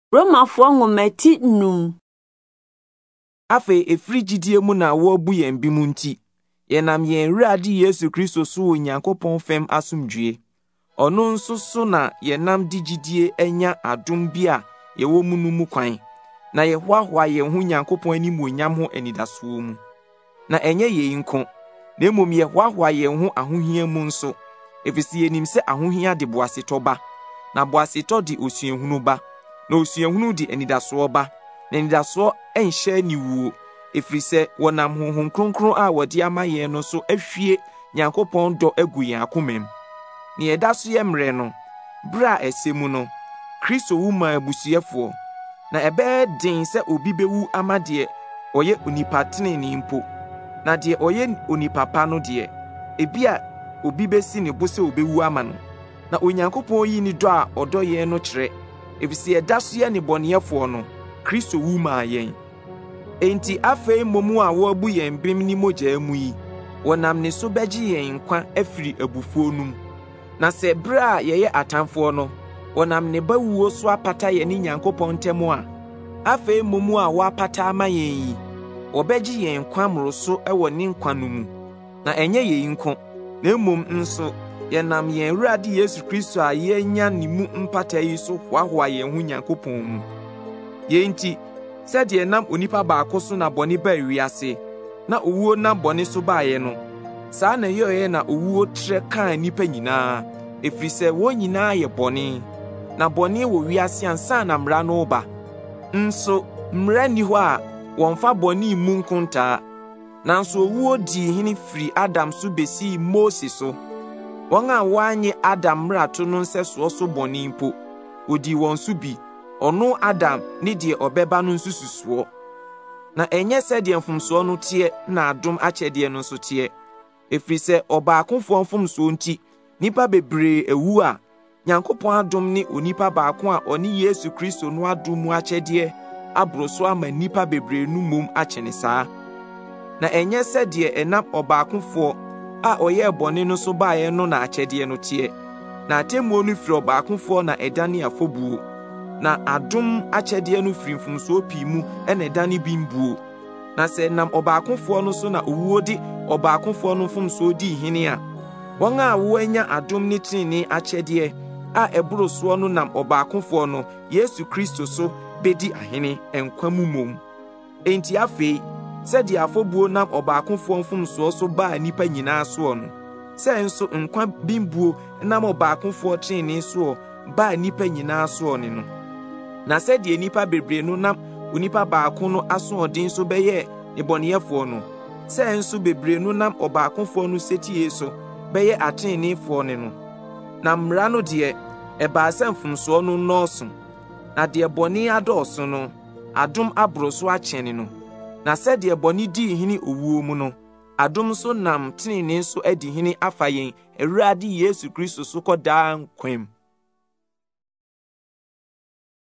Romafo ngomati num. Afe efrigidie mu na wo bu yen bi mu nti. Yenam yen Awurade Yesu Kristo so Onyankopɔn fem asomdwie. Ono nso so na yenam digidie enya adom bi a yewo mu no mu kwan. Na yehoahoa yen ho Nyankopɔn animuonyam ho anidaso mu. Na enye ye nko. Na mmom yehoahoa yen ho ahohia mu nso. Efisi yenim se ahohia de boasetɔ ba. Na boasetɔ de osuahunu ba. Na osuahunu de anidaso ba. Na anidaso enhye niwuo. Efiri se wonam honhom kronkron a wode ama yen no so ahwie Nyankopɔn dɔ agu yen akomam. Ne yɛda so yɛ mmerɛ no, bra esemu no, Kristo wu ma abusuafo. Na ɛbɛyɛ den sɛ obi bewu ama de ɔyɛ onipa tenene mpo. Na de ɔyɛ onipa pa no de, ebia obi besi ne bo sɛ obewu ama no. Na Onyankopɔn yi ni dɔ a ɔdɔ yɛn no kyerɛ. Efisi yɛda so yɛ ne bɔneyɛfo no, Kristo wu ma yɛn. Enti afei momu a wɔbu yɛn bem ni mogya mu yi, wɔnam ne so bɛgye yɛn nkwa afiri abufuo num. Na sɛ bra a yɛyɛ atamfoɔ no, wɔnam ne bawuo so apata yɛn ne Nyankopɔn ntam a, afei momu a wɔapata ama yɛn yi, wɔbɛgye yɛn nkwa mmoroso ɛwɔ ne nkwa no mu. Na ɛnyɛ yɛn nko, na mmom nso yɛnam yɛn Awurade Yesu Kristo a yɛnya ne mu mpata yi so hoahoa yɛn ho Nyankopɔn mu. Yɛnti sɛdeɛ nam onipa baako so na bɔne baa wiase, na owuo nam bɔne so baeɛ no, saa na yɛyɛ na owuo trɛ kaa nipa nyinaa, efiri sɛ wɔn nyinaa yɛ bɔne. Na bɔne wɔ wiase ansa na mmara no ba. Nso mmara ni hɔ a wɔmfa bɔne mu nkontaa. Nanso owuo di hene firi Adam so besi Mose so. Wɔn a wɔanye Adam mmarato no nsɛsoɔ so bɔne mpo, odi wɔn so bi. Ɔno Adam ne deɛ ɔbɛba no nso susuo. Na ɛnyɛ sɛdeɛ mfomsoɔ no teɛ na adom akyɛdeɛ no nso teɛ. Efiri sɛ ɔbaakofoɔ mfomsoɔ nti, nipa bebree ewu a, Nyankopɔn adom ne onipa baako a ɔne Yesu Kristo no adom mu akyɛdeɛ aboro so ama nipa bebree no mom akyene saa. Na ɛnyɛ sɛdeɛ ɛnam ɔbaakofoɔ a ɔyɛ bɔne no so baeɛ no na akyɛdeɛ no teɛ. Na atemmuo no firi ɔbaakofoɔ na ɛdane afɔbuo. Na adom akyɛdeɛ no firi mfomsoɔ pii mu ɛna ɛdane bimbuo. Na sɛ nam ɔbaakofoɔ no so na owuo de ɔbaakofoɔ no mfomsoɔ di hene a, wɔn a wɔanya adom ne tenene akyɛdeɛ a ɛboro soɔ no nam ɔbaakofoɔ no Yesu Kristo so bedi ahene nkwa mu mom. Enti afei, sɛdeɛ afɔbuo nam ɔbaakofoɔ mfomsoɔ so baa nipa nyinaa soɔ no, sɛ nso nkwa bimbuo nam ɔbaakofoɔ tenene soɔ baa nipa nyinaa soɔ ne no. Na sɛdeɛ nipa bebree no nam onipa baako no asoɔden so bɛyɛ nebɔneyɛfoɔ no, sɛ nso bebree no nam ɔbaakofoɔ no setie so bɛyɛ atenenefoɔ ne no. Na mmara no deɛ, ɛbaa sɛ mfomsoɔ no nnɔɔso. Na deɛ bɔne adɔɔso no, adom aboro so akyɛne no. Na sɛdeɛ bɔne dii hene owuo mu no, adom so nam tenene so adi hene afa yɛn Awurade Yesu Kristo so kɔdaa nkwam.